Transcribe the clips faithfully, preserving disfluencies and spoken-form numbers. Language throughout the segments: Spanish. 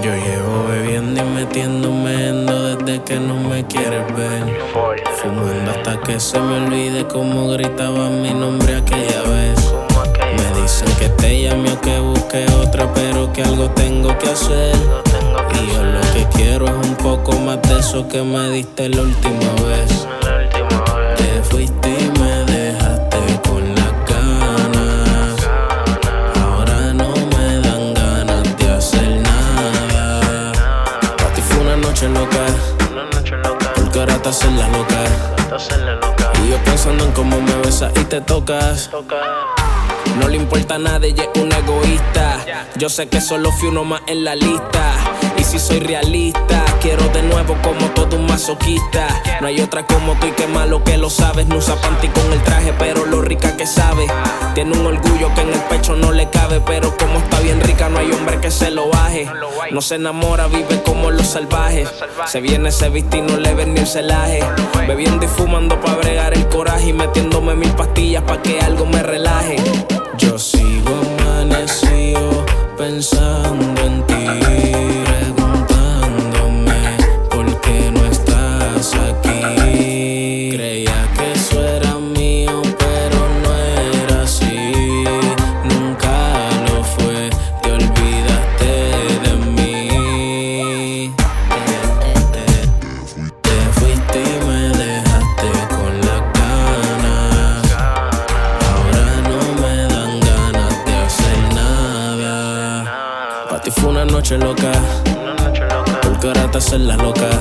Yo llevo bebiendo y metiéndome endo desde que no me quieres ver. Fumando hasta que se me olvide cómo gritaba mi nombre aquella vez. Me dicen que te llame o que busque otra, pero que algo tengo que hacer. Y yo lo que quiero es un poco más de eso que me diste la última vez. Te fuiste y me dejaste con las ganas. Ahora no me dan ganas de hacer nada. Para ti fue una noche loca, porque ahora te haces la loca. Y yo pensando en cómo me besas y te tocas. No le importa nada, ella es una egoísta. Yo sé que solo fui uno más en la lista. Y si soy realista, quiero de nuevo como todo un masoquista. No hay otra como tú y qué malo que lo sabes. No usa panty con el traje, pero lo rica que sabe. Tiene un orgullo que en el pecho no le cabe, pero como está bien rica no hay hombre que se lo baje. No se enamora, vive como los salvajes. Se viene, se viste y no le ven ni el celaje. Bebiendo y fumando pa' bregar el coraje y metiéndome mil pastillas pa' que algo me relaje. Yo sigo amanecido pensando en ti, preguntándome por qué no estás aquí. Creía que eso era mío, pero no era así. Nunca lo fue, te olvidaste de mí. Te, te, te fuiste y me dejaste con las ganas. Ahora no me dan ganas de hacer nada. Pa' ti fue una noche loca, porque ahora te haces la loca.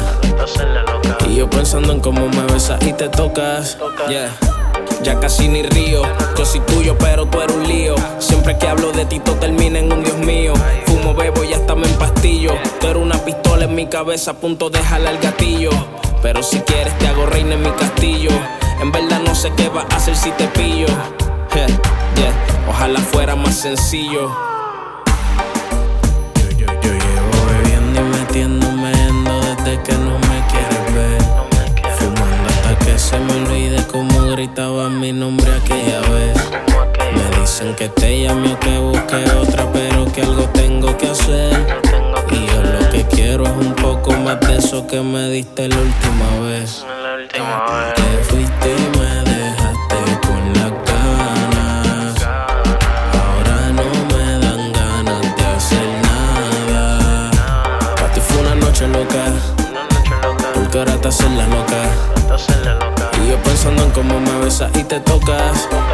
Y yo pensando en cómo me besas y te tocas. Yeah. Ya casi ni río. Yo soy tuyo pero tú eres un lío. Siempre que hablo de ti todo termina en un Dios mío. Fumo, bebo y hasta me empastillo. Tú eres una pistola en mi cabeza a punto de jalar el gatillo. Pero si quieres te hago reina en mi castillo. En verdad no sé qué vas a hacer si te pillo. Yeah, yeah. Ojalá fuera más sencillo. Yo, yo, yo llevo bebiendo y metiéndome endo desde que no me quieres ver. Fumando hasta que se me olvide cómo gritaba mi nombre aquella vez. Me dicen que te llame o que busque otra, pero que algo tengo que hacer. Y yo lo que quiero es un poco más de eso que me diste la última vez. Te fuiste y me dejaste con las ganas. Ahora no me dan ganas de hacer nada. Pa' ti fue una noche loca, porque ahora te haces la loca. Y yo pensando en cómo me besas y te tocas.